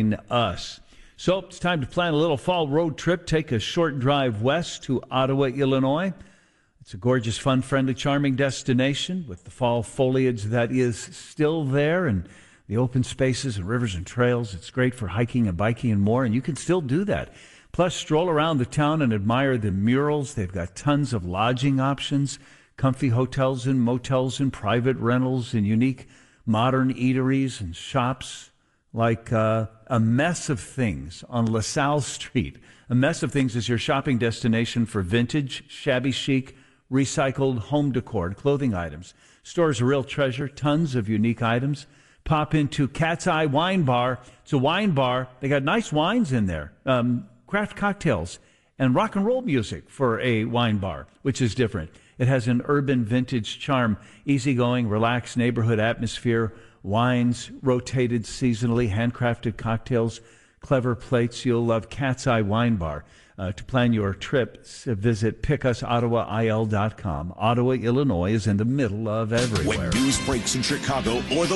join us. So it's time to plan a little fall road trip. Take a short drive west to Ottawa, Illinois. It's a gorgeous, fun, friendly, charming destination with the fall foliage that is still there and the open spaces and rivers and trails. It's great for hiking and biking and more, and you can still do that. Plus, stroll around the town and admire the murals. They've got tons of lodging options, comfy hotels and motels and private rentals and unique modern eateries and shops like A Mess of Things on LaSalle Street. A Mess of Things is your shopping destination for vintage, shabby chic, recycled home decor and clothing items. Store's a real treasure, tons of unique items. Pop into Cat's Eye Wine Bar. It's a wine bar. They got nice wines in there, craft cocktails, and rock and roll music for a wine bar, which is different. It has an urban vintage charm, easygoing, relaxed neighborhood atmosphere, wines rotated seasonally, handcrafted cocktails, clever plates. You'll love Cat's Eye Wine Bar. To plan your trip, visit pickusottawail.com. Ottawa, Illinois is in the middle of everywhere. When news breaks in Chicago or the